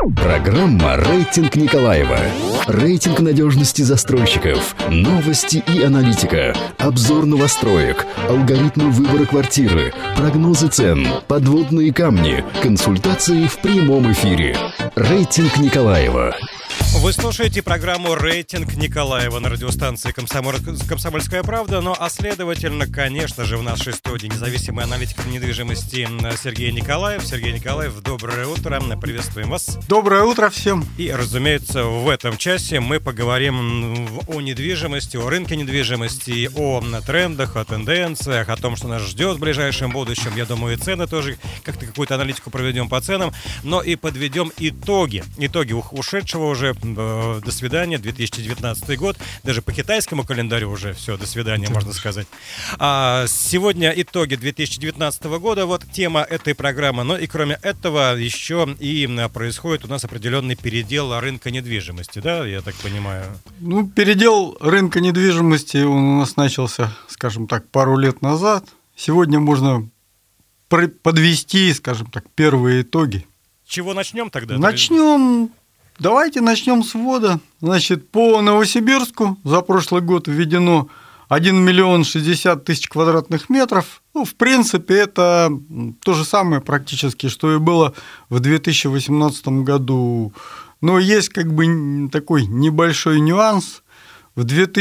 Программа «Рейтинг Николаева». Рейтинг надежности застройщиков, новости и аналитика, обзор новостроек, алгоритмы выбора квартиры, прогнозы цен, подводные камни, консультации в прямом эфире. «Рейтинг Николаева». Вы слушаете программу «Рейтинг Николаева» на радиостанции «Комсомольская правда». Ну, а следовательно, конечно же, в нашей студии независимый аналитик недвижимости Сергей Николаев. Сергей Николаев, доброе утро. Приветствуем вас. Доброе утро всем. И, разумеется, в этом часе мы поговорим о недвижимости, о рынке недвижимости, о трендах, о тенденциях, о том, что нас ждет в ближайшем будущем. Я думаю, и цены тоже, как-то какую-то аналитику проведем по ценам, но и подведем итоги ушедшего уже. До свидания, 2019 год. Даже по китайскому календарю уже все, до свидания, можно сказать. Сегодня итоги 2019 года, вот тема этой программы. Но и кроме этого еще и происходит у нас определенный передел рынка недвижимости, да, я так понимаю? Ну, передел рынка недвижимости он у нас начался, скажем так, пару лет назад. Сегодня можно подвести, скажем так, первые итоги. С чего начнем тогда? Давайте начнем с ввода. Значит, по Новосибирску за прошлый год введено 1 миллион 60 тысяч квадратных метров. Ну, в принципе, это то же самое практически, что и было в 2018 году. Но есть как бы такой небольшой нюанс. В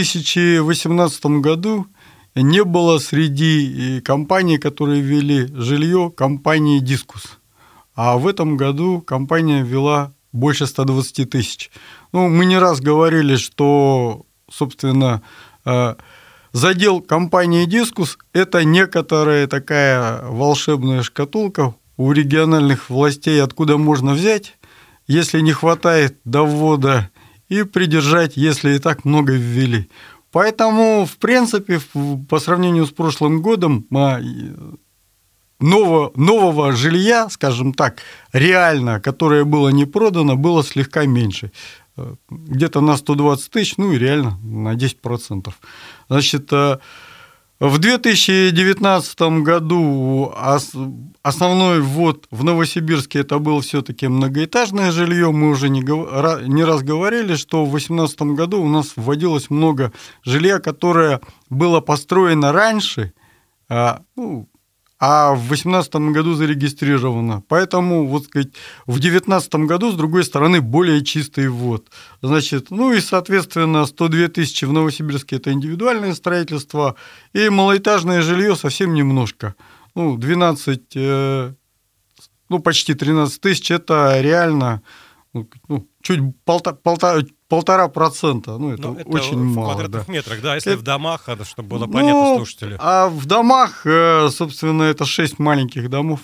2018 году не было среди компаний, которые ввели жилье, компании «Дискус». А в этом году компания ввела больше 120 тысяч. Ну, мы не раз говорили, что, собственно, задел компании «Дискус» – это некоторая такая волшебная шкатулка у региональных властей, откуда можно взять, если не хватает до ввода, и придержать, если и так много ввели. Поэтому, в принципе, по сравнению с прошлым годом, нового жилья, скажем так, реально, которое было не продано, было слегка меньше. Где-то на 120 тысяч, ну и реально на 10%. Значит, в 2019 году основной ввод в Новосибирске это было все-таки многоэтажное жилье. Мы уже не раз говорили, что в 2018 году у нас вводилось много жилья, которое было построено раньше, а в 2018 году зарегистрировано. Поэтому, вот сказать, в 2019 году, с другой стороны, более чистый ввод. Значит, ну и, соответственно, 102 тысячи в Новосибирске – это индивидуальное строительство, и малоэтажное жилье совсем немножко. Ну, 12, почти 13 тысяч – это реально чуть 1,5%. Ну, это очень мало. В квадратных метрах, да, если в домах, чтобы было понятно слушателю. А в домах, собственно, это 6 маленьких домов.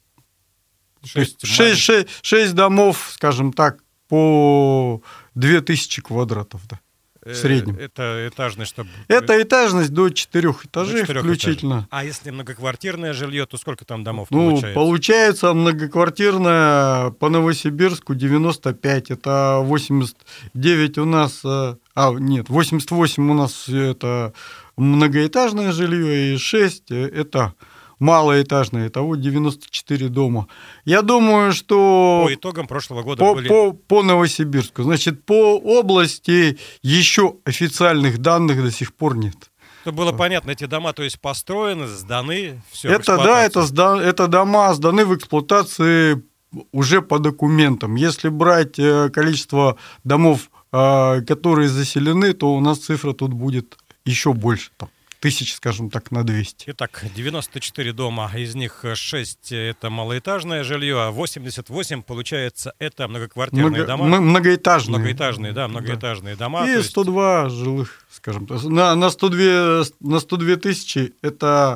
6 домов, скажем так, по 2000 квадратов, да. В среднем. Это этажность, чтобы... Это этажность до 4 этажей включительно. Этажей. А если многоквартирное жилье, то сколько там домов получается? Получается многоквартирное по Новосибирску 95. Это 89 у нас... 88 у нас это многоэтажное жилье, и 6 это малоэтажное. Итого 94 дома. Я думаю, что... По итогам прошлого года по Новосибирску. Значит, по области еще официальных данных до сих пор нет. Чтобы было понятно, эти дома, то есть построены, сданы, все это, да, это дома сданы в эксплуатации уже по документам. Если брать количество домов, которые заселены, то у нас цифра тут будет еще больше, там, тысяч, скажем так, на 200. Итак, 94 дома, из них 6 это малоэтажное жилье, а 88, получается, это многоквартирные дома. Многоэтажные. Многоэтажные дома. И 102 жилых, скажем так. На 102 тысячи это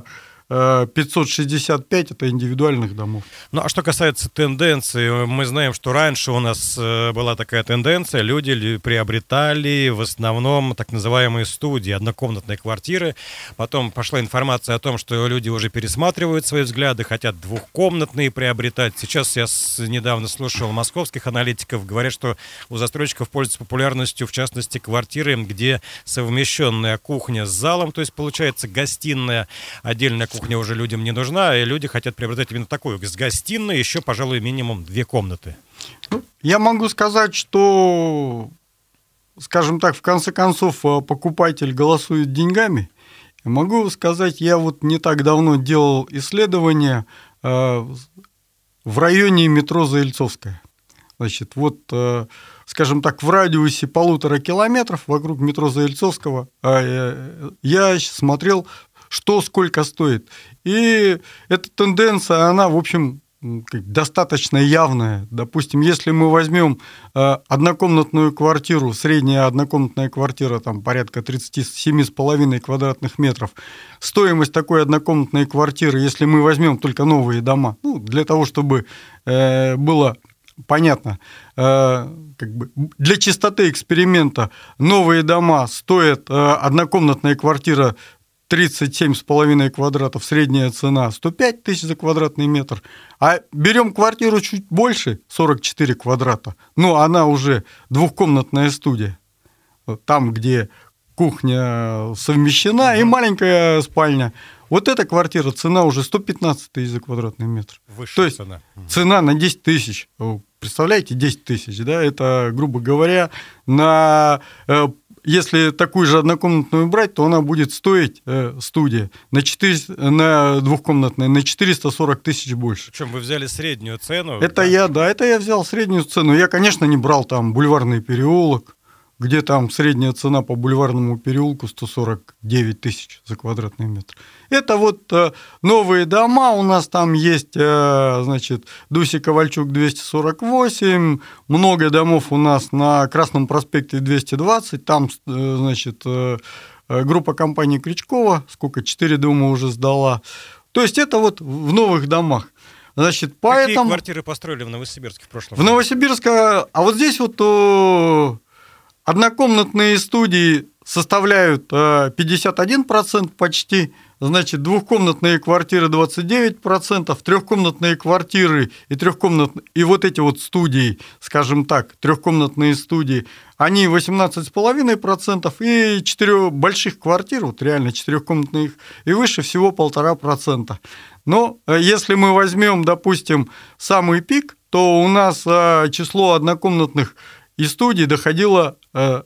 565 это индивидуальных домов. Ну, а что касается тенденции, мы знаем, что раньше у нас была такая тенденция, люди приобретали в основном так называемые студии, однокомнатные квартиры. Потом пошла информация о том, что люди уже пересматривают свои взгляды, хотят двухкомнатные приобретать. Сейчас я недавно слушал московских аналитиков, говорят, что у застройщиков пользуются популярностью, в частности, квартиры, где совмещенная кухня с залом, то есть получается гостиная, отдельная кухня уже людям не нужна, и люди хотят приобретать именно такую, с гостиной, еще, пожалуй, минимум 2 комнаты. Я могу сказать, что, скажем так, в конце концов, покупатель голосует деньгами. Могу сказать, я вот не так давно делал исследование в районе метро Заильцовская. Значит, вот, скажем так, в радиусе 1,5 километров вокруг метро Заильцовского я смотрел, что сколько стоит. И эта тенденция, она, в общем, достаточно явная. Допустим, если мы возьмем однокомнатную квартиру, средняя однокомнатная квартира, там порядка 37,5 квадратных метров, стоимость такой однокомнатной квартиры, если мы возьмем только новые дома, ну, для того, чтобы было понятно, для чистоты эксперимента, новые дома стоят, однокомнатная квартира 37,5 квадратов, средняя цена 105 тысяч за квадратный метр, а берем квартиру чуть больше, 44 квадрата, но она уже двухкомнатная студия, там, где кухня совмещена и маленькая спальня. Вот эта квартира, цена уже 115 тысяч за квадратный метр. Высшая То есть цена. Цена на 10 тысяч. Представляете, 10 тысяч, да, это, грубо говоря, если такую же однокомнатную брать, то она будет стоить, студия, на двухкомнатной, на 440 тысяч больше. Причем вы взяли среднюю цену. Это я взял среднюю цену. Я, конечно, не брал там Бульварный переулок, где там средняя цена по Бульварному переулку 149 тысяч за квадратный метр. Это вот новые дома, у нас там есть, значит, Дуси Ковальчук 248, много домов у нас на Красном проспекте 220, там, значит, группа компании Крючкова, 4 дома уже сдала. То есть это вот в новых домах. Значит, поэтому... Какие квартиры построили в Новосибирске в прошлом году? В Новосибирске, а вот здесь вот... Однокомнатные студии составляют 51% почти, значит, двухкомнатные квартиры 29%, трехкомнатные квартиры и вот эти вот студии, скажем так, трехкомнатные студии, они 18,5%, и 4 больших квартир, вот реально 4-комнатных и выше, всего 1,5%. Но если мы возьмем, допустим, самый пик, то у нас число однокомнатных и студий доходило до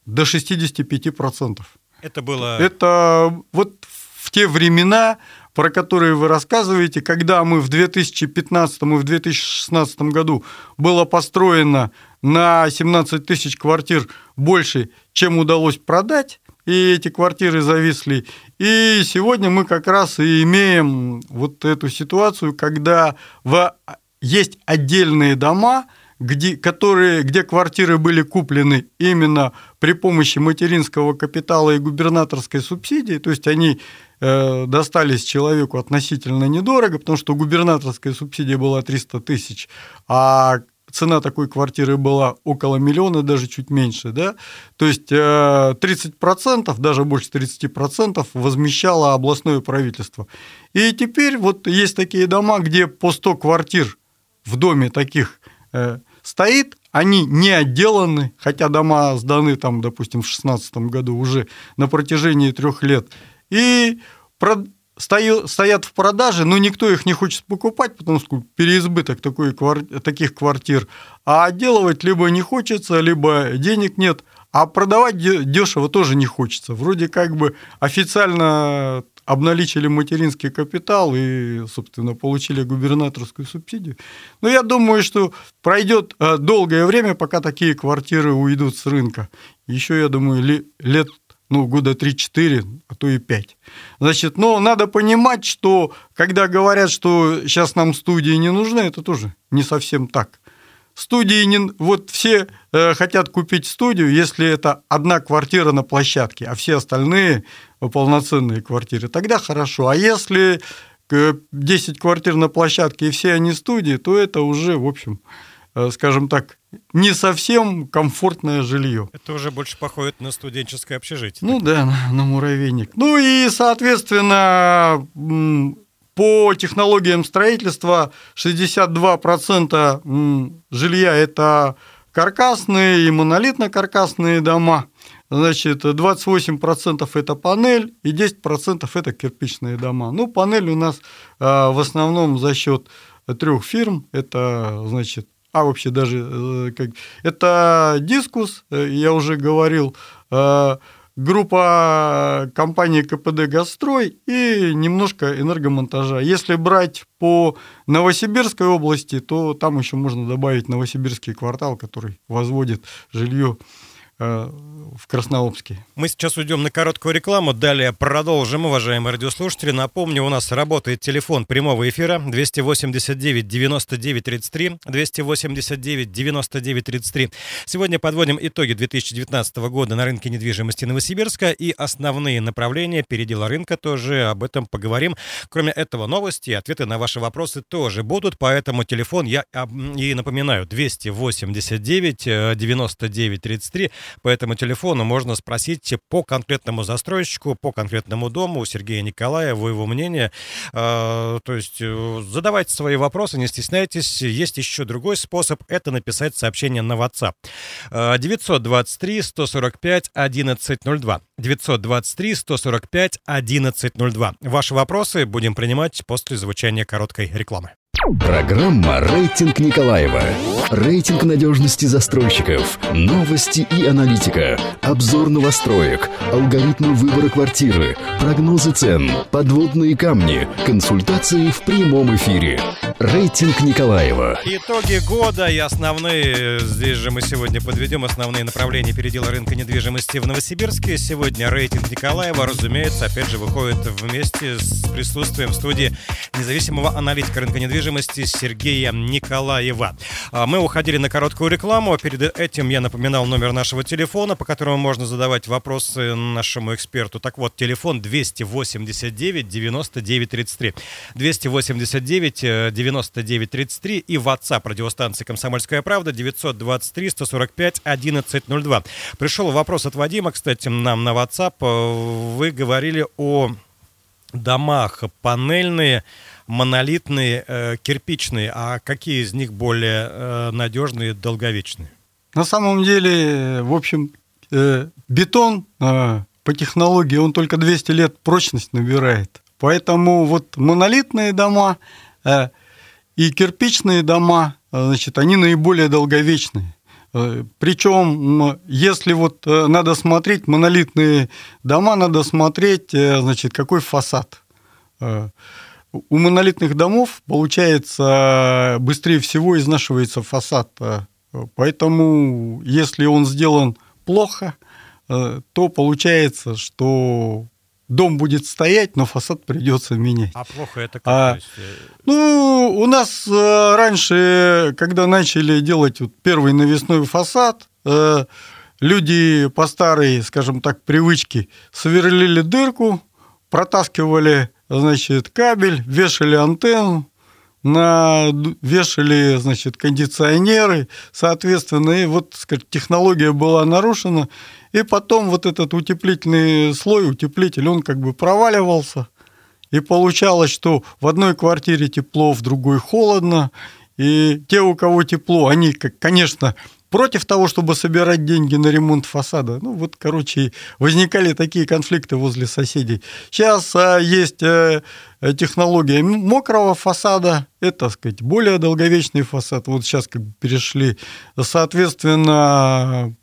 65%. Это было... Это вот в те времена, про которые вы рассказываете, когда мы в 2015 и в 2016 году было построено на 17 тысяч квартир больше, чем удалось продать, и эти квартиры зависли. И сегодня мы как раз и имеем вот эту ситуацию, когда есть отдельные дома, где квартиры были куплены именно при помощи материнского капитала и губернаторской субсидии, то есть они достались человеку относительно недорого, потому что губернаторская субсидия была 300 тысяч, а цена такой квартиры была около миллиона, даже чуть меньше, да? То есть 30%, даже больше 30% возмещало областное правительство. И теперь вот есть такие дома, где по 100 квартир в доме таких стоит, они не отделаны, хотя дома сданы, там, допустим, в 2016 году уже на протяжении 3 лет, и стоят в продаже, но никто их не хочет покупать, потому что переизбыток таких квартир, а отделывать либо не хочется, либо денег нет, а продавать дешево тоже не хочется. Вроде как бы официально обналичили материнский капитал и, собственно, получили губернаторскую субсидию. Но я думаю, что пройдет долгое время, пока такие квартиры уйдут с рынка. Еще, я думаю, лет года 3-4, а то и 5. Значит, но надо понимать, что когда говорят, что сейчас нам студии не нужны, это тоже не совсем так. Вот все хотят купить студию, если это одна квартира на площадке, а все остальные полноценные квартиры, тогда хорошо. А если 10 квартир на площадке и все они студии, то это уже, в общем, скажем так, не совсем комфортное жилье. Это уже больше походит на студенческое общежитие. Ну да, на муравейник. Ну и, соответственно, по технологиям строительства 62% жилья – это каркасные и монолитно-каркасные дома, значит, 28% – это панель и 10% – это кирпичные дома. Ну, панель у нас в основном за счет 3 фирм – это, значит, вообще даже это «Дискус», я уже говорил, группа компании КПД «Газстрой» и немножко энергомонтажа. Если брать по Новосибирской области, то там еще можно добавить Новосибирский квартал, который возводит жилье в Краснообске. Мы сейчас уйдем на короткую рекламу, далее продолжим, уважаемые радиослушатели. Напомню, у нас работает телефон прямого эфира 289-99-33, 289-99-33. Сегодня подводим итоги 2019 года на рынке недвижимости Новосибирска и основные направления передела рынка тоже, об этом поговорим. Кроме этого, новости и ответы на ваши вопросы тоже будут, поэтому телефон, я и напоминаю, 289-99-33. По этому телефону можно спросить по конкретному застройщику, по конкретному дому у Сергея Николаева, его мнение. То есть задавайте свои вопросы, не стесняйтесь. Есть еще другой способ, это написать сообщение на WhatsApp. 923-145-1102. 923-145-1102. Ваши вопросы будем принимать после звучания короткой рекламы. Программа «Рейтинг Николаева». Рейтинг надежности застройщиков, новости и аналитика, обзор новостроек, алгоритмы выбора квартиры, прогнозы цен, подводные камни, консультации в прямом эфире. «Рейтинг Николаева». Итоги года и основные, здесь же мы сегодня подведем основные направления передела рынка недвижимости в Новосибирске. Сегодня «Рейтинг Николаева», разумеется, опять же выходит вместе с присутствием в студии независимого аналитика рынка недвижимости Сергея Николаева. Мы уходили на короткую рекламу. Перед этим я напоминал номер нашего телефона, по которому можно задавать вопросы нашему эксперту. Так вот, телефон 289-99-33. 289-99-33 и WhatsApp радиостанции «Комсомольская правда» 923-145-1102. Пришел вопрос от Вадима, кстати, нам на WhatsApp. Вы говорили о домах панельные, монолитные, кирпичные, а какие из них более надежные, долговечные? На самом деле, в общем, бетон по технологии, он только 200 лет прочность набирает. Поэтому вот монолитные дома и кирпичные дома, значит, они наиболее долговечные. Причем, если вот надо смотреть монолитные дома, надо смотреть, значит, какой фасад. У монолитных домов, получается, быстрее всего изнашивается фасад. Поэтому, если он сделан плохо, то получается, что дом будет стоять, но фасад придется менять. А плохо это как? Ну, у нас раньше, когда начали делать вот первый навесной фасад, люди по старой, скажем так, привычке сверлили дырку, протаскивали, значит, кабель, вешали антенну, вешали, значит, кондиционеры, соответственно, и вот, скажем, технология была нарушена, и потом вот этот утеплительный слой, утеплитель, он как бы проваливался, и получалось, что в одной квартире тепло, в другой холодно, и те, у кого тепло, они, конечно, против того, чтобы собирать деньги на ремонт фасада. Ну, вот, короче, возникали такие конфликты возле соседей. Сейчас есть технология мокрого фасада, это, так сказать, более долговечный фасад. Вот сейчас как бы перешли. Соответственно,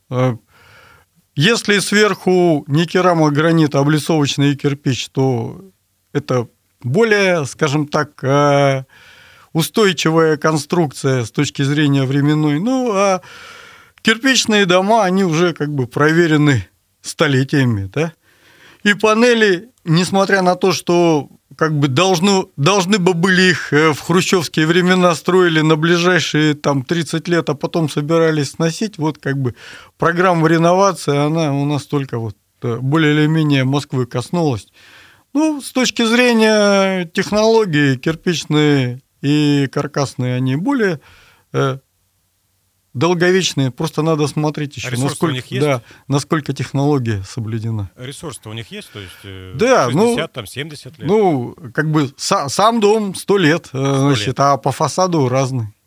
если сверху не керамогранит, а облицовочный кирпич, то это более, скажем так, устойчивая конструкция с точки зрения временной. Ну, а кирпичные дома, они уже как бы проверены столетиями, да? И панели, несмотря на то, что как бы должны бы были их в хрущевские времена строили на ближайшие там 30 лет, а потом собирались сносить, вот как бы программа реновации, она у нас только вот более или менее Москвы коснулась. Ну, с точки зрения технологий, кирпичные и каркасные, они более долговечные. Просто надо смотреть еще, насколько технология соблюдена. Ресурсы-то у них есть? То есть да, 60, там, 70 лет? Ну, как бы сам дом 100 лет, 100 значит, лет. а по фасаду разный.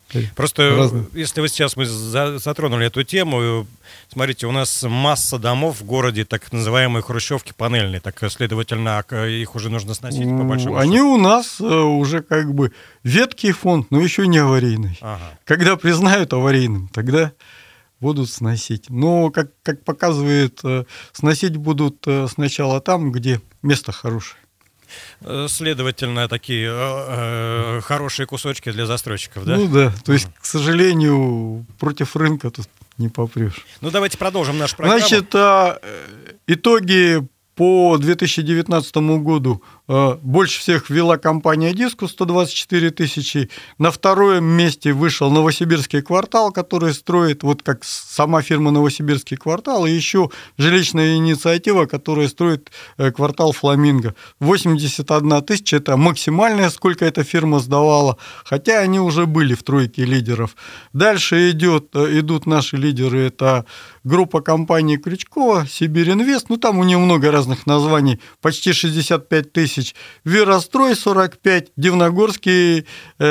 Просто, разные. если вы сейчас мы затронули эту тему, смотрите, у нас масса домов в городе, так называемые хрущевки панельные, так, следовательно, их уже нужно сносить по большому Они счету. у нас уже как бы веткий фонд, но еще не аварийный. Ага. Когда признают аварийным, тогда будут сносить. Но, как показывает, сносить будут сначала там, где место хорошее. Следовательно, такие хорошие кусочки для застройщиков, да? Ну да, то есть, к сожалению, против рынка тут не попрешь. Ну, давайте продолжим нашу программу. Значит, итоги по 2019 году больше всех ввела компания «Дискус» 124 тысячи. На втором месте вышел Новосибирский квартал, который строит, вот как сама фирма «Новосибирский квартал», и еще жилищная инициатива, которая строит квартал «Фламинго». 81 тысяча – это максимальное, сколько эта фирма сдавала, хотя они уже были в тройке лидеров. Дальше идут наши лидеры, это группа компаний Крючкова, Сибиринвест, ну там у нее много разных названий, почти 65 тысяч. Верострой 45, Дивногорский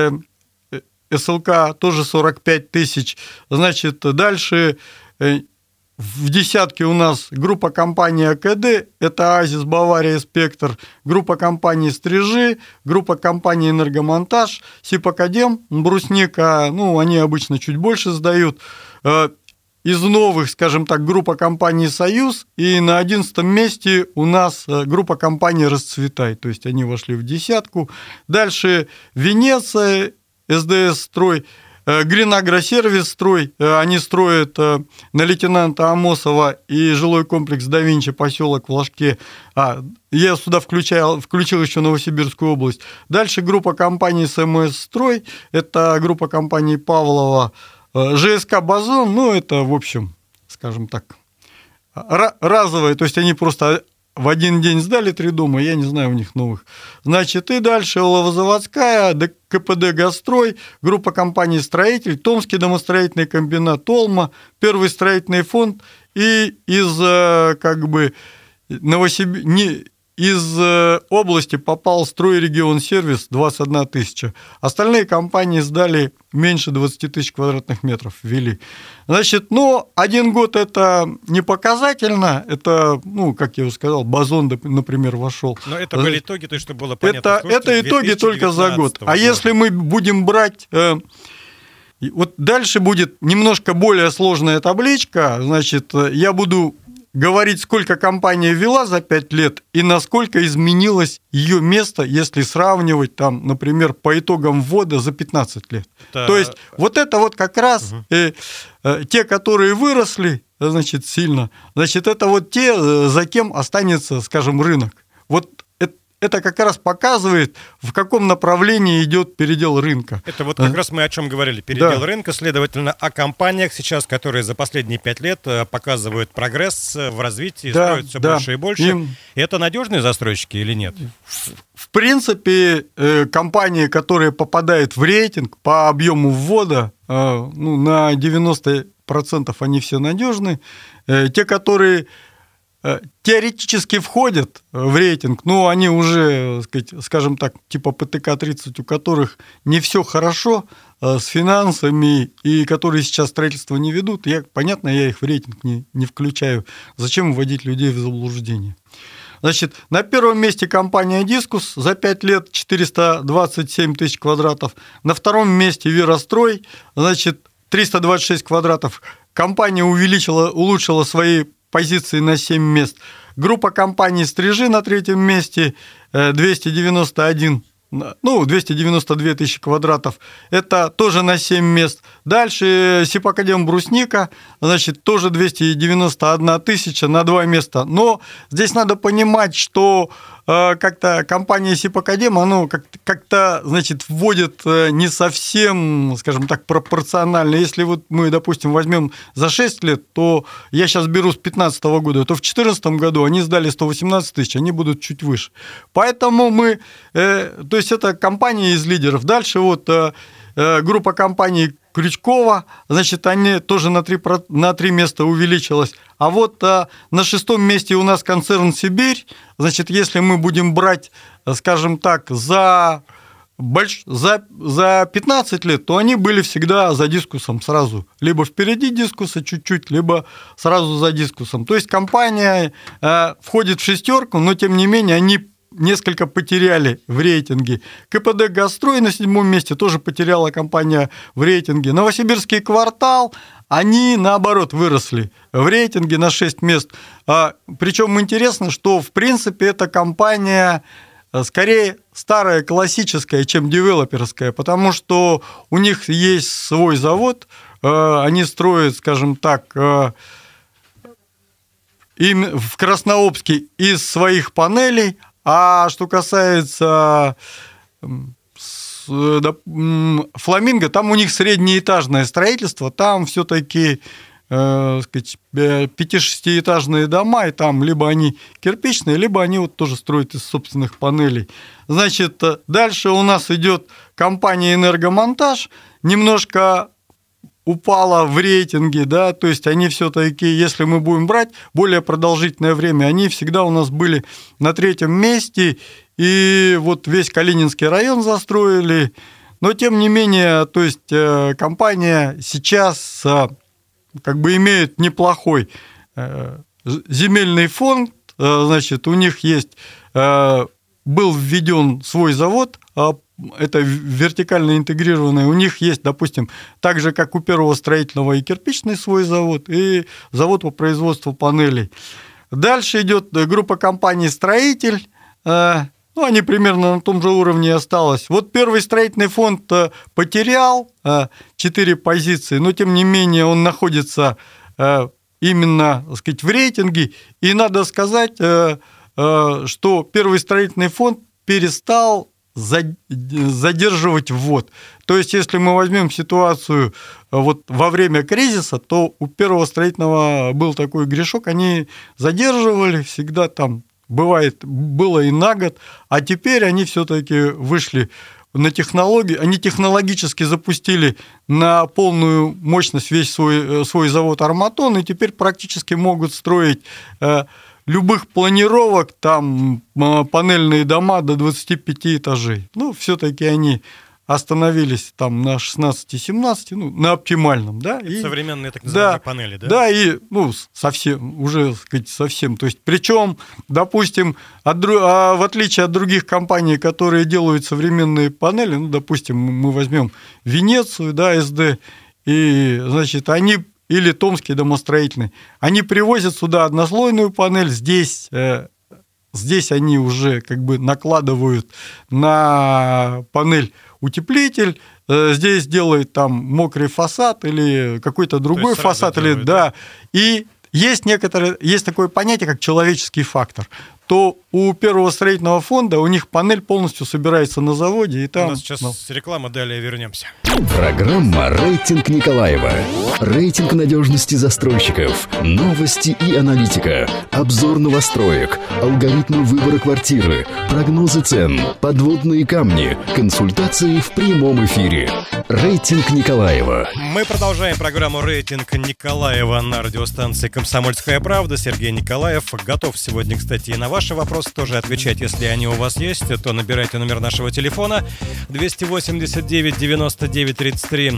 СЛК тоже 45 тысяч. Значит, дальше в десятке у нас группа компаний АКД, это Азис, Бавария, Спектр, группа компаний Стрижи, группа компаний Энергомонтаж, Сипакадем, Брусника, ну, они обычно чуть больше сдают. Из новых, скажем так, группа компаний «Союз», и на 11-м месте у нас группа компаний «Расцветай», то есть они вошли в десятку. Дальше Венеция, СДС «Строй», Гринагросервис «Строй», они строят на лейтенанта Амосова и жилой комплекс «Да Винчи», поселок Влажке. Я сюда включил еще Новосибирскую область. Дальше группа компаний «СМС Строй», это группа компаний Павлова, ЖСК «Бозон», ну, это, в общем, скажем так, разовые, то есть они просто в один день сдали 3 дома, я не знаю у них новых. Значит, и дальше Ловозаводская, КПД «Газстрой», группа компаний «Строитель», Томский домостроительный комбинат «Олма», Первый строительный фонд и из, как бы, из области попал «Стройрегион Сервис» 21 тысяча. Остальные компании сдали меньше 20 тысяч квадратных метров, ввели. Значит, ну, 1 год это не показательно, это, ну, как я уже сказал, «Бозон», например, вошел. Но это были итоги, то есть, чтобы было понятно. Это итоги только за год. А если мы будем брать... Вот дальше будет немножко более сложная табличка, значит, я буду говорить, сколько компания ввела за 5 лет и насколько изменилось ее место, если сравнивать, там, например, по итогам ввода за 15 лет. То есть вот это вот как раз те, которые выросли, значит, сильно, значит, это вот те, за кем останется, скажем, рынок. Вот это как раз показывает, в каком направлении идет передел рынка. Это вот как раз мы о чем говорили. Передел рынка, следовательно, о компаниях сейчас, которые за последние 5 лет показывают прогресс в развитии, строят все больше и больше. И это надежные застройщики или нет? В принципе, компании, которые попадают в рейтинг по объему ввода, ну, на 90% они все надежны. Те, которые теоретически входят в рейтинг, но они уже, скажем так, типа ПТК-30, у которых не все хорошо с финансами и которые сейчас строительство не ведут, понятно, я их в рейтинг не включаю. Зачем вводить людей в заблуждение? Значит, на первом месте компания «Дискус» за 5 лет 427 тысяч квадратов. На втором месте «Верострой», значит, 326 квадратов. Компания улучшила свои позиции на 7 мест. Группа компаний «Стрижи» на 3-м месте 292 тысячи квадратов. Это тоже на 7 мест. Дальше Сипакадем «Брусника», значит, тоже 291 тысяча на 2 места. Но здесь надо понимать, что как-то компания Сипакадем, она как-то, значит, вводит не совсем, скажем так, пропорционально. Если вот мы, допустим, возьмем за 6 лет, то я сейчас беру с 2015 года, то в 2014 году они сдали 118 тысяч, они будут чуть выше. Поэтому мы, то есть это компания из лидеров. Дальше вот группа компаний Крючкова, значит, они тоже на 3 места увеличилась. А вот на 6-м месте у нас концерн «Сибирь». Значит, если мы будем брать, скажем так, за за 15 лет, то они были всегда за дискусом сразу. Либо впереди дискуса чуть-чуть, либо сразу за дискусом. То есть компания входит в шестерку, но тем не менее они несколько потеряли в рейтинге. КПД «Газстрой» на 7-м месте тоже потеряла компания в рейтинге. Новосибирский квартал, они, наоборот, выросли в рейтинге на 6 мест. Причем интересно, что, в принципе, эта компания скорее старая, классическая, чем девелоперская, потому что у них есть свой завод, они строят, скажем так, в Краснообске из своих панелей. А что касается «Фламинго», там у них среднеэтажное строительство, там все-таки 5-6-этажные дома, и там либо они кирпичные, либо они вот тоже строят из собственных панелей. Значит, дальше у нас идет компания «Энергомонтаж», немножко упала в рейтинге, да, то есть они все-таки, если мы будем брать более продолжительное время, они всегда у нас были на 3-м месте, и вот весь Калининский район застроили, но тем не менее, то есть компания сейчас как бы имеет неплохой земельный фонд, значит, у них есть, был введен свой завод, это вертикально интегрированное, у них есть, допустим, так же, как у Первого строительного и кирпичный свой завод, и завод по производству панелей. Дальше идет группа компаний «Строитель», они примерно на том же уровне осталось. Вот Первый строительный фонд потерял 4 позиции, но тем не менее он находится именно, так сказать, в рейтинге, и надо сказать, что Первый строительный фонд перестал задерживать ввод. То есть, если мы возьмем ситуацию вот во время кризиса, то у Первого строительного был такой грешок, они задерживали, всегда там было и на год, а теперь они все-таки вышли на технологии, они технологически запустили на полную мощность весь свой завод «Арматон», и теперь практически могут строить любых планировок, там панельные дома до 25 этажей. Все-таки они остановились там на 16-17, на оптимальном, да. Это современные так называемые панели, да? Да, и совсем, уже, так сказать, совсем. То есть, причем, допустим, в отличие от других компаний, которые делают современные панели, допустим, мы возьмем Венецию, да, СД, и, значит, они или Томский домостроительный, они привозят сюда однослойную панель, здесь они уже как бы накладывают на панель утеплитель, здесь делают там мокрый фасад или какой-то другой фасад, или, да, и есть такое понятие, как человеческий фактор. То у Первого строительного фонда у них панель полностью собирается на заводе. И там, у нас сейчас реклама, далее вернемся. Программа «Рейтинг Николаева». Рейтинг надежности застройщиков, новости и аналитика, обзор новостроек, алгоритмы выбора квартиры, прогнозы цен, подводные камни, консультации в прямом эфире. «Рейтинг Николаева». Мы продолжаем программу «Рейтинг Николаева» на радиостанции «Комсомольская правда». Сергей Николаев готов сегодня, кстати, и на ваши вопросы тоже отвечать. Если они у вас есть, то набирайте номер нашего телефона 289 99 33,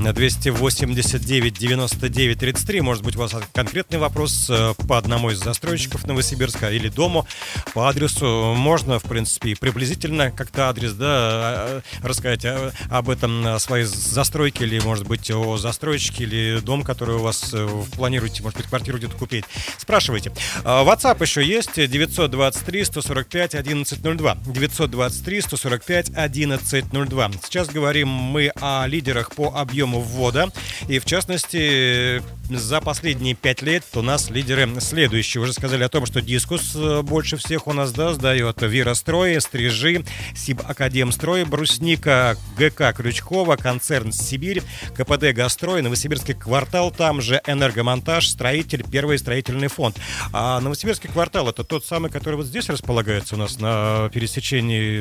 289 99 33. Может быть, у вас конкретный вопрос по одному из застройщиков Новосибирска или дому по адресу. Можно, в принципе, приблизительно как-то адрес, да, рассказать об этом, своей застройке, или, может быть, о застройщике, или дом, который у вас планируете, может быть, квартиру где-то купить. Спрашивайте. WhatsApp еще есть, 923 145 1102. 923 145 1102. Сейчас говорим мы о лидерах по объему ввода. И, в частности, за последние 5 лет у нас лидеры следующие. Уже сказали о том, что Дискус больше всех у нас, да, сдает. Вирострой, Стрижи, Сибакадемстрой, Брусника, ГК Крючкова, концерн Сибирь, КПД «Газстрой», Новосибирский квартал, там же Энергомонтаж, Строитель, Первый строительный фонд. А Новосибирский квартал — это тот самый, который вот здесь располагается у нас на пересечении,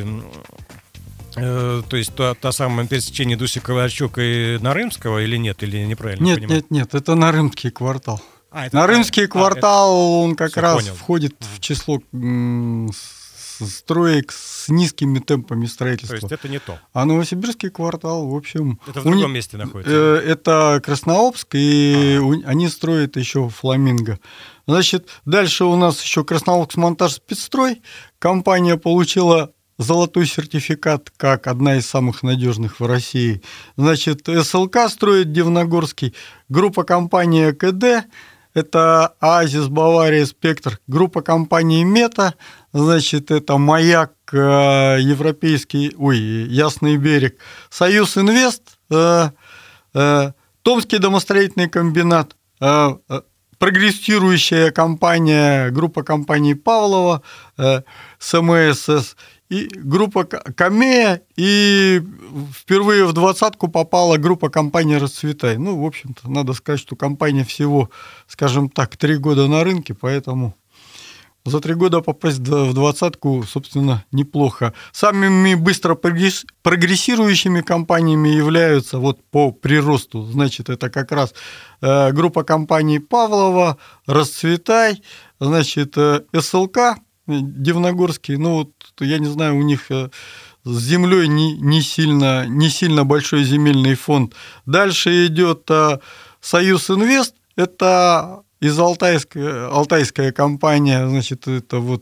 то есть та самая пересечение Дуси-Ковальчук и Нарымского, или нет, или неправильно понимаю? Нет, это Нарымский квартал. Нарымский квартал, он как раз понял. входит в число строек с низкими темпами строительства. То есть это не то. А Новосибирский квартал, в общем... Это в другом месте находится? Это Краснообск, и они строят еще «Фламинго». Значит, дальше у нас еще Краснообск-Монтаж-Спецстрой. Компания получила золотой сертификат как одна из самых надежных в России. Значит, СЛК строит Дивногорский, группа компании КД, это Оазис, Бавария, Спектр, группа компании Мета, значит, это Маяк, Европейский, Ясный берег, Союз Инвест, Томский домостроительный комбинат, прогрессирующая компания, группа компаний Павлова, СМСС, и группа Камея, и впервые в двадцатку попала группа компании «Расцветай». Ну, в общем-то, надо сказать, что компания всего, скажем так, 3 года на рынке, поэтому за 3 года попасть в двадцатку, собственно, неплохо. Самыми быстро прогрессирующими компаниями являются вот по приросту, значит, это как раз группа компаний Павлова, «Расцветай», значит, СЛК, Дивногорский, ну вот я не знаю, у них с землей не сильно большой земельный фонд. Дальше идет Союз Инвест, это из алтайская компания, значит, это вот.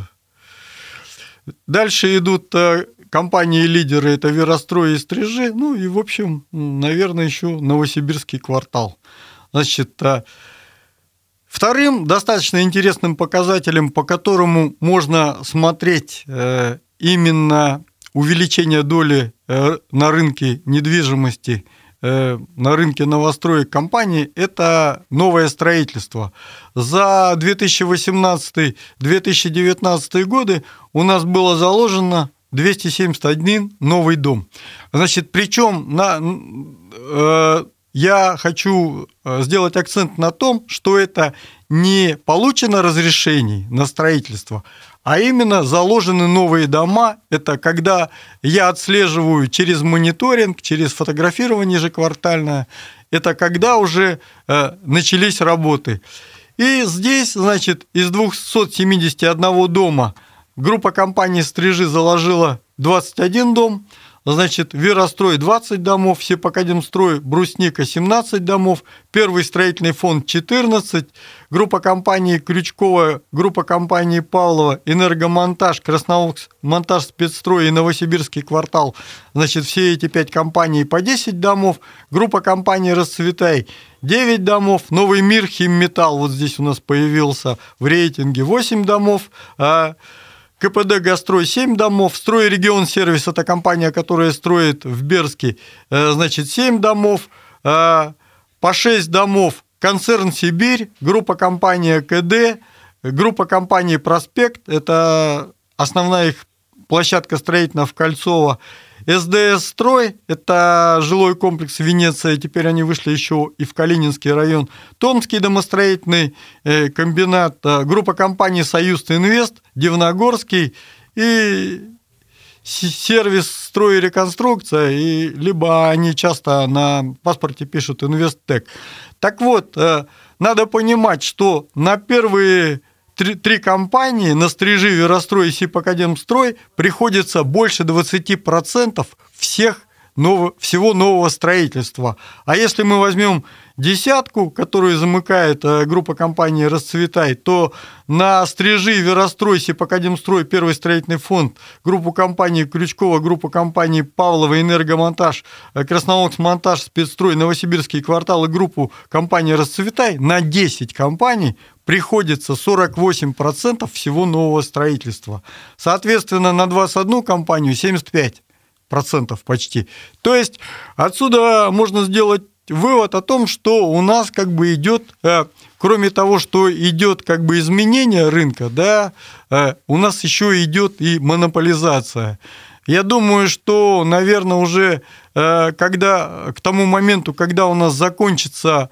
Дальше идут компании-лидеры, это Верострой и Стрижи, ну и, в общем, наверное, еще Новосибирский квартал. Значит, вторым достаточно интересным показателем, по которому можно смотреть именно увеличение доли на рынке недвижимости, на рынке новостроек компаний, это новое строительство. За 2018-2019 годы у нас было заложено 271 новый дом. Значит, причем я хочу сделать акцент на том, что это не получено разрешений на строительство, а именно заложены новые дома. Это когда я отслеживаю через мониторинг, через фотографирование ежеквартальное, это когда уже начались работы. И здесь, значит, из 271 дома группа компаний «Стрижи» заложила 21 дом, значит, Верострой 20 домов, Сепакадемстрой, Брусника 17 домов, Первый строительный фонд 14, группа компании Крючкова, группа компании Павлова, Энергомонтаж, Краснообск, Монтаж, Спецстрой и Новосибирский квартал, значит, все эти 5 компаний по 10 домов, группа компании «Расцветай» 9 домов, Новый мир, Химметалл, вот здесь у нас появился в рейтинге 8 домов, КПД «Газстрой» 7 домов, «Стройрегион Сервис» – это компания, которая строит в Берске, значит, 7 домов, по 6 домов концерн «Сибирь», группа компании КД, группа компании «Проспект», это основная их площадка строительная в Кольцово, СДС «Строй», это жилой комплекс Венеция, теперь они вышли еще и в Калининский район, Томский домостроительный комбинат, группа компаний «Союз Инвест», Дивногорский и сервис «Строй и реконструкция», и либо они часто на паспорте пишут «Инвесттек». Так вот, надо понимать, что на первые 3 компании, на «Стрижи», Верострой и Сепакадемстрой, приходится больше 20% всего нового строительства. А если мы возьмем десятку, которую замыкает группа компании «Расцветай», то на «Стрижи», Верострой, Сепакадемстрой, Первый строительный фонд, группу компаний Крючкова, группу компаний Павлова, Энергомонтаж, Краснообск, Монтаж, Спецстрой, Новосибирский квартал и группу компании «Расцветай» на 10 компаний приходится 48% всего нового строительства. Соответственно, на 21 компанию 75% почти. То есть отсюда можно сделать вывод о том, что у нас как бы идет, кроме того, что идет как бы изменение рынка, да, у нас еще идет и монополизация. Я думаю, что, наверное, уже к тому моменту, когда у нас закончится,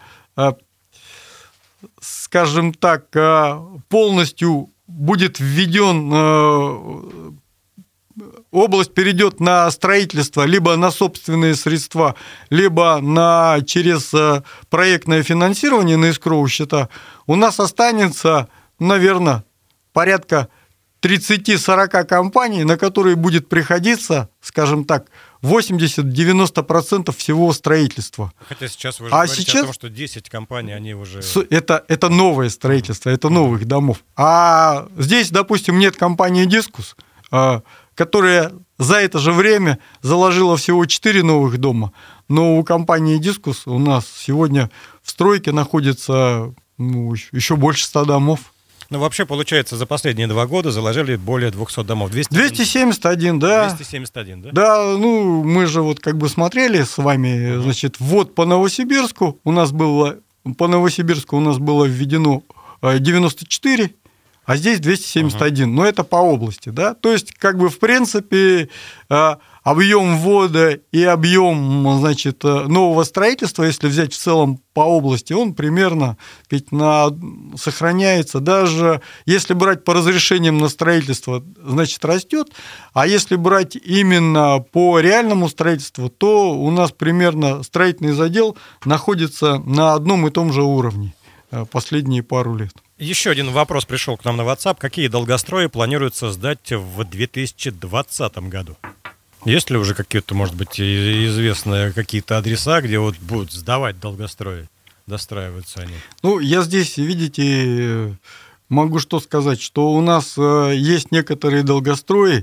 скажем так, полностью будет введен, область перейдет на строительство либо на собственные средства, либо через проектное финансирование на эскроу счета, у нас останется, наверное, порядка 30-40 компаний, на которые будет приходиться, скажем так, 80-90% всего строительства. Хотя сейчас вы же говорите о том, что 10 компаний, они уже... Это новое строительство, это новых домов. А здесь, допустим, нет компании «Дискус», которая за это же время заложила всего 4 новых дома. Но у компании «Дискус» у нас сегодня в стройке находится еще больше 100 домов. Ну, вообще, получается, за последние 2 года заложили более 200 домов. 271, да. 271, да? Да, мы же вот как бы смотрели с вами, значит, ввод по Новосибирску. По Новосибирску у нас было введено 94, а здесь 271. Но это по области, да. То есть, как бы, в принципе, объем ввода и объем, значит, нового строительства, если взять в целом по области, он примерно сохраняется. Даже если брать по разрешениям на строительство, значит, растет. А если брать именно по реальному строительству, то у нас примерно строительный задел находится на одном и том же уровне последние пару лет. Еще один вопрос пришел к нам на WhatsApp. Какие долгострои планируется сдать в 2020 году? Есть ли уже какие-то, может быть, известные какие-то адреса, где вот будут сдавать долгострои, достраиваются они? Я здесь, видите, могу что сказать, что у нас есть некоторые долгострои,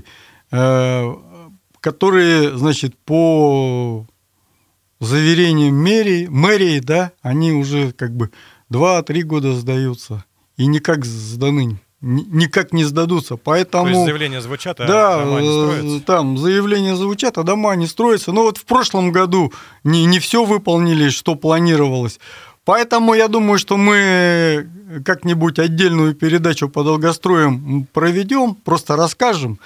которые, значит, по заверениям мэрии, да, они уже как бы 2-3 года сдаются и никак не сдадутся, поэтому... То есть заявления звучат, а дома не строятся? Там заявления звучат, а дома не строятся. Но вот в прошлом году не все выполнили, что планировалось. Поэтому я думаю, что мы как-нибудь отдельную передачу по долгостроям проведем, просто расскажем,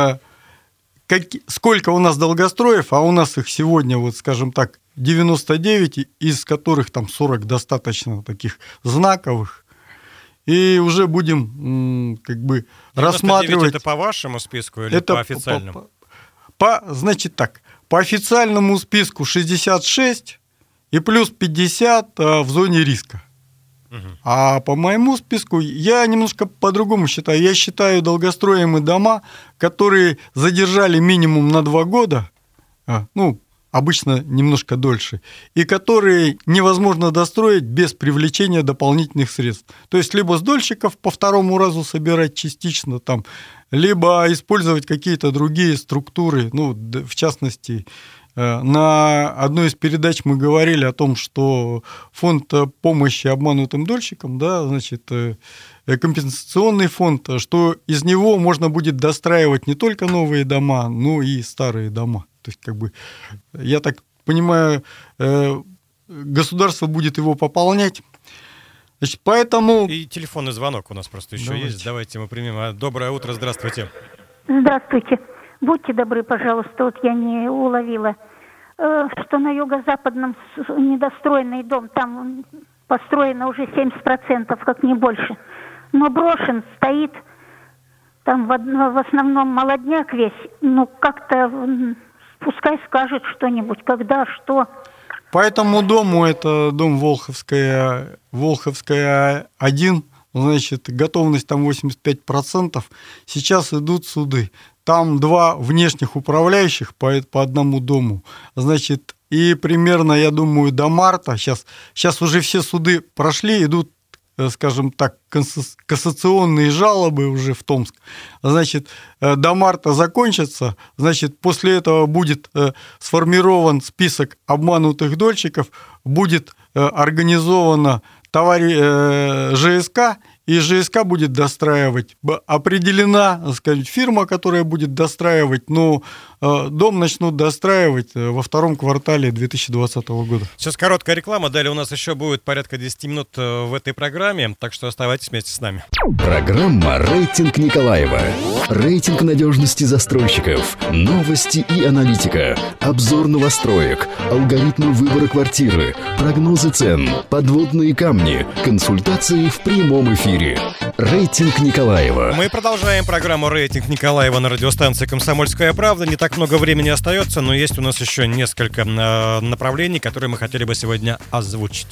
сколько у нас долгостроев, а у нас их сегодня, вот скажем так, 99, из которых там 40 достаточно таких знаковых. И уже будем как бы рассматривать... Это по вашему списку или по официальному? Значит так, по официальному списку 66 и плюс 50 в зоне риска. А по моему списку я немножко по-другому считаю. Я считаю долгостроимые дома, которые задержали минимум на 2 года, обычно немножко дольше, и которые невозможно достроить без привлечения дополнительных средств. То есть либо с дольщиков по 2-му разу собирать частично, там, либо использовать какие-то другие структуры. В частности, на одной из передач мы говорили о том, что фонд помощи обманутым дольщикам, да, значит, компенсационный фонд, что из него можно будет достраивать не только новые дома, но и старые дома. То есть, как бы, я так понимаю, государство будет его пополнять. Значит, поэтому... И телефонный звонок у нас просто еще есть. Давайте мы примем. Доброе утро, здравствуйте. Здравствуйте. Будьте добры, пожалуйста, вот я не уловила, что на юго-западном недостроенный дом, там построено уже 70%, как не больше, но брошен, стоит, там в основном молодняк весь, как-то пускай скажет что-нибудь, когда, что. По этому дому, это дом Волховская 1, значит, готовность там 85%, сейчас идут суды. Там 2 внешних управляющих по одному дому. Значит, и примерно, я думаю, до марта, сейчас уже все суды прошли, идут, скажем так, кассационные жалобы уже в Томск. Значит, до марта закончатся, значит, после этого будет сформирован список обманутых дольщиков, будет организована ЖСК, и ЖСК будет достраивать. Определена, так сказать, фирма, которая будет достраивать, но дом начнут достраивать во 2-м квартале 2020 года. Сейчас короткая реклама, далее у нас еще будет порядка 10 минут в этой программе, так что оставайтесь вместе с нами. Программа «Рейтинг Николаева». Рейтинг надежности застройщиков, новости и аналитика, обзор новостроек, алгоритмы выбора квартиры, прогнозы цен, подводные камни, консультации в прямом эфире. Рейтинг Николаева. Мы продолжаем программу «Рейтинг Николаева» на радиостанции «Комсомольская правда». Не так много времени остается, но есть у нас еще несколько направлений, которые мы хотели бы сегодня озвучить.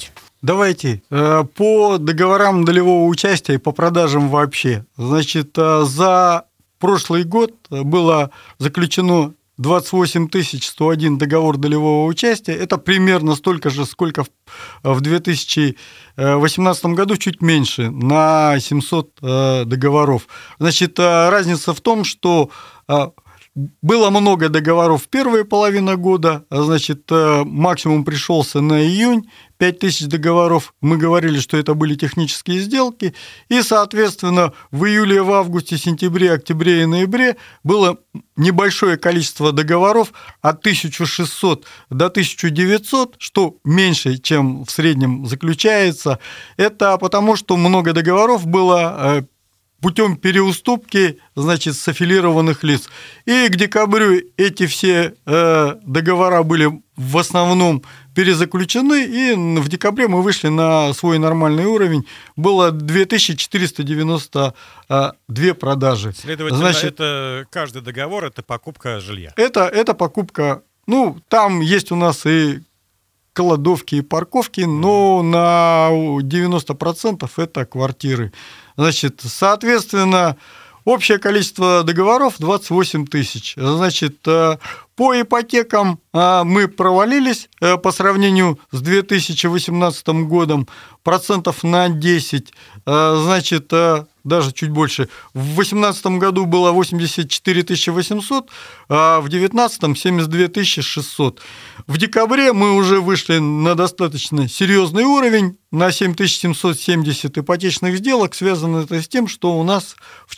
давайте по договорам долевого участия и по продажам вообще. Значит, за прошлый год было заключено 28 101 договор долевого участия. Это примерно столько же, сколько в 2018 году, чуть меньше, на 700 договоров. Значит, разница в том, что было много договоров в первую половину года, значит, максимум пришелся на июнь, 5000 договоров. Мы говорили, что это были технические сделки. И, соответственно, в июле, в августе, сентябре, октябре и ноябре было небольшое количество договоров от 1600 до 1900, что меньше, чем в среднем заключается. Это потому, что много договоров было путем переуступки, значит, с аффилированных лиц. И к декабрю эти все договора были в основном перезаключены, и в декабре мы вышли на свой нормальный уровень. Было 2492 продажи. Следовательно, значит, это каждый договор – это покупка жилья. Это покупка, ну, там есть у нас и кладовки, и парковки, но на 90% это квартиры. Значит, соответственно, общее количество договоров 28 тысяч. Значит, по ипотекам мы провалились по сравнению с 2018 годом процентов на 10. Значит, даже чуть больше. В 2018 году было 84 800, а в 2019 – 72 600. В декабре мы уже вышли на достаточно серьезный уровень, на 7770 ипотечных сделок. Связано это с тем, что у нас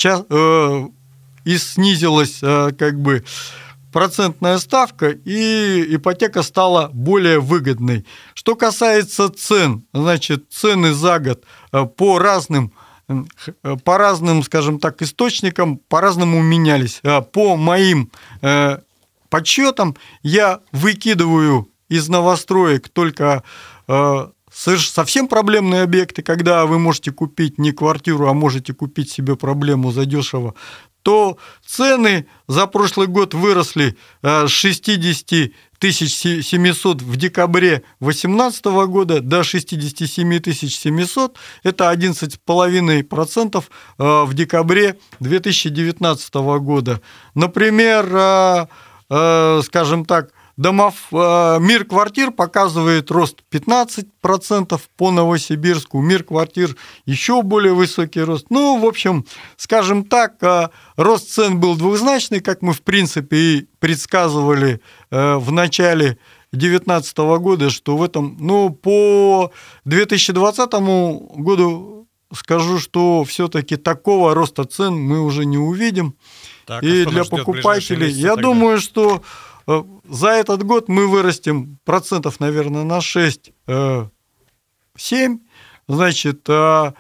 и снизилась как бы процентная ставка, и ипотека стала более выгодной. Что касается цен, значит, цены за год по разным, скажем так, источникам по-разному менялись. По моим подсчетам я выкидываю из новостроек только совсем проблемные объекты, когда вы можете купить не квартиру, а можете купить себе проблему задешево, то цены за прошлый год выросли с 60 700 в декабре 2018 года до 67 700. Это 11,5% в декабре 2019 года. Например, скажем так, Мир квартир показывает рост 15% по Новосибирску, Мир квартир еще более высокий рост. Ну, в общем, скажем так, рост цен был двузначный, как мы, в принципе, и предсказывали в начале 2019 года, что в этом, ну, по 2020 году скажу, что все-таки такого роста цен мы уже не увидим. Так, и для покупателей, я думаю, что за этот год мы вырастем процентов, наверное, на 6-7. Значит,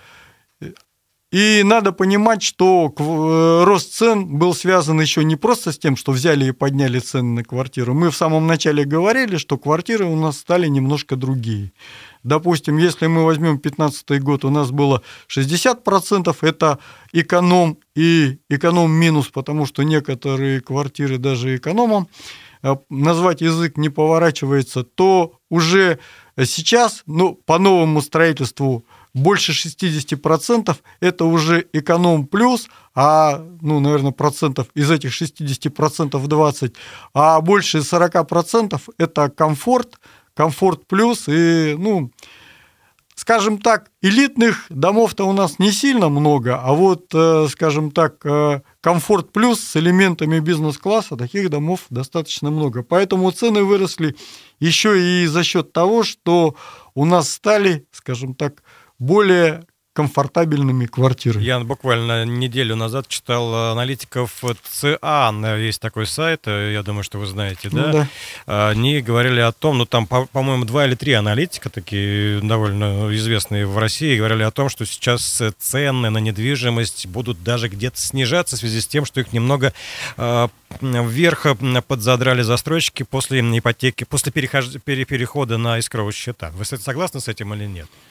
и надо понимать, что рост цен был связан еще не просто с тем, что взяли и подняли цены на квартиру. Мы в самом начале говорили, что квартиры у нас стали немножко другие. Допустим, если мы возьмем 2015 год, у нас было 60%, это эконом и эконом минус, потому что некоторые квартиры даже экономом назвать язык не поворачивается, то уже сейчас, ну, по новому строительству больше 60% это уже эконом плюс, а, ну, наверное, процентов из этих 60% 20%, а больше 40% это комфорт плюс, и, ну, скажем так, элитных домов-то у нас не сильно много, а вот, скажем так, комфорт плюс с элементами бизнес-класса, таких домов достаточно много. Поэтому цены выросли еще и за счет того, что у нас стали, скажем так, более комфортабельными квартиры. Я буквально неделю назад читал аналитиков ЦИАН, есть такой сайт, я думаю, что вы знаете, да? Ну, да. Они говорили о том, ну там, по-моему, 2 или 3 аналитика, такие довольно известные в России, говорили о том, что сейчас цены на недвижимость будут даже где-то снижаться в связи с тем, что их немного вверх подзадрали застройщики после ипотеки, после перехода на эскроу счета. Вы согласны с этим или нет?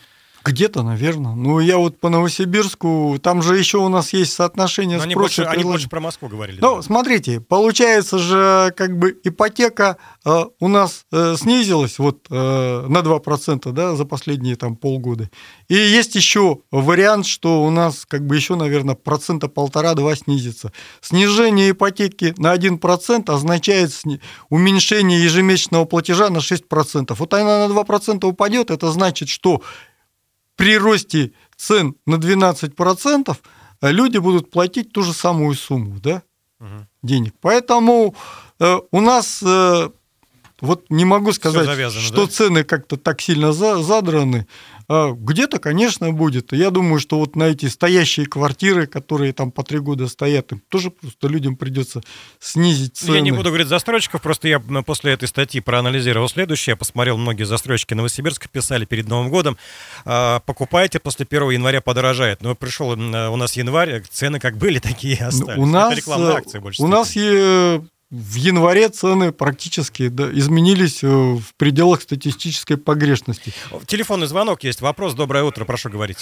Где-то, наверное. Ну, я вот по Новосибирску, там же еще у нас есть соотношение спроса. Они больше про Москву говорили. Ну, смотрите, получается же, как бы ипотека у нас снизилась вот на 2%, да, за последние там полгода. И есть еще вариант, что у нас как бы еще, наверное, 1,5-2% снизится. Снижение ипотеки на 1% означает уменьшение ежемесячного платежа на 6%. Вот она на 2% упадет, это значит, что при росте цен на 12% люди будут платить ту же самую сумму, да, денег. Поэтому у нас, вот не могу сказать, завязано, что да? Цены как-то так сильно задраны. Где-то, конечно, будет. Я думаю, что вот на эти стоящие квартиры, которые там по 3 года стоят, им тоже просто людям придется снизить цены. Я не буду говорить застройщиков, просто я после этой статьи проанализировал следующее. Я посмотрел, многие застройщики Новосибирска писали перед Новым годом: покупайте, после 1 января подорожает. Но пришел у нас январь, цены как были, такие и остались. Это рекламная акция больше. У нас в январе цены практически изменились в пределах статистической погрешности. Телефонный звонок есть. Вопрос. Доброе утро. Прошу говорить.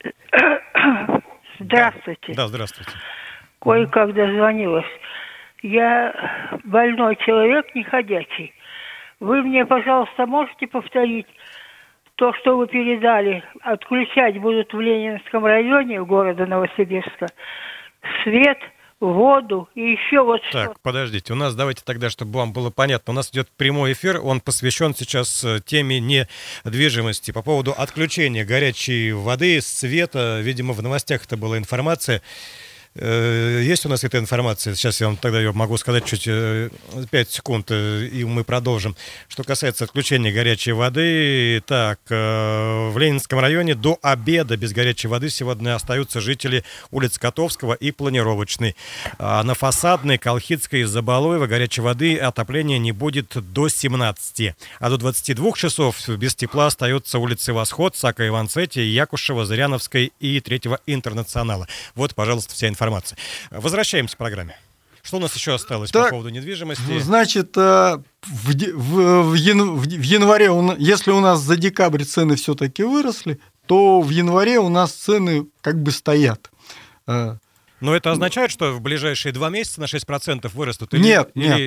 Здравствуйте. Да, здравствуйте. Кое-как дозвонилась. Я больной человек, неходячий. Вы мне, пожалуйста, можете повторить то, что вы передали? Отключать будут в Ленинском районе города Новосибирска свет, воду и еще вот что. Так, подождите, у нас, давайте тогда, чтобы вам было понятно, у нас идет прямой эфир, он посвящен сейчас теме недвижимости. По поводу отключения горячей воды, света, видимо, в новостях это была информация. Есть у нас эта информация? Сейчас я вам тогда ее могу сказать чуть 5 секунд, и мы продолжим. Что касается отключения горячей воды, так, в Ленинском районе до обеда без горячей воды сегодня остаются жители улиц Котовского и Планировочной. А на Фасадной, Колхидской и Забалоева горячей воды отопления не будет до 17. А до 22 часов без тепла остаются улицы Восход, Сака Иванцетти, Якушева, Зыряновской и 3-го Интернационала. Вот, пожалуйста, вся информация. Возвращаемся к программе. Что у нас еще осталось по поводу недвижимости? Значит, в январе, если у нас за декабрь цены все-таки выросли, то в январе у нас цены как бы стоят. Но это означает, что в ближайшие 2 месяца на 6% вырастут? Нет.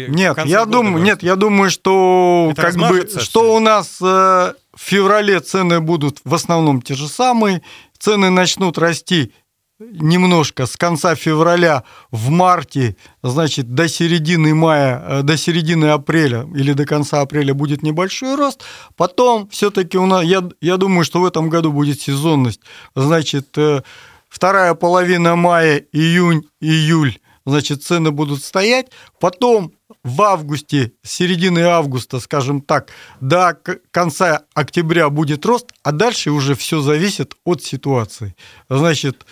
Я думаю, что, как бы, что у нас в феврале цены будут в основном те же самые, цены начнут расти немножко с конца февраля, в марте, значит, до середины мая, до середины апреля или до конца апреля будет небольшой рост. Потом все-таки у нас, я думаю, что в этом году будет сезонность. Значит, вторая половина мая, июнь, июль, значит, цены будут стоять. Потом в августе, с середины августа, скажем так, до конца октября будет рост, а дальше уже все зависит от ситуации. Значит,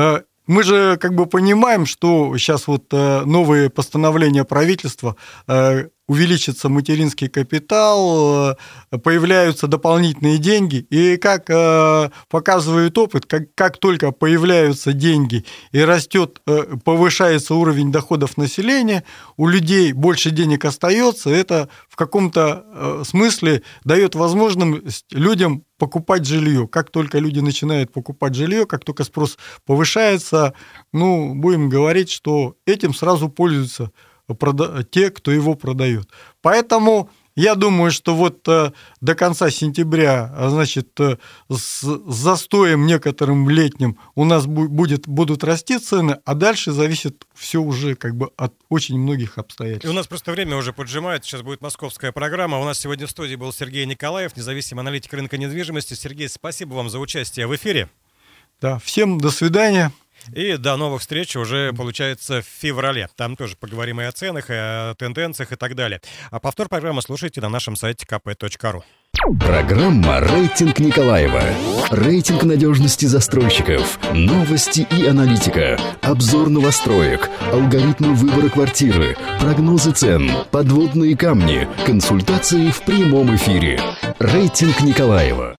мы же как бы понимаем, что сейчас вот новые постановления правительства, увеличится материнский капитал, появляются дополнительные деньги, и как показывает опыт, как только появляются деньги и растет, повышается уровень доходов населения, у людей больше денег остается, это в каком-то смысле дает возможность людям покупать жилье. Как только люди начинают покупать жилье, как только спрос повышается, ну, будем говорить, что этим сразу пользуются те, кто его продает. Поэтому я думаю, что вот до конца сентября, значит, с застоем некоторым летним у нас будут расти цены, а дальше зависит все уже как бы от очень многих обстоятельств. И у нас просто время уже поджимает, сейчас будет московская программа. У нас сегодня в студии был Сергей Николаев, независимый аналитик рынка недвижимости. Сергей, спасибо вам за участие в эфире. Да, всем до свидания. И до новых встреч уже, получается, в феврале. Там тоже поговорим и о ценах, и о тенденциях и так далее. А повтор программы слушайте на нашем сайте kp.ru. Программа «Рейтинг Николаева». Рейтинг надежности застройщиков. Новости и аналитика. Обзор новостроек. Алгоритмы выбора квартиры. Прогнозы цен. Подводные камни. Консультации в прямом эфире. «Рейтинг Николаева».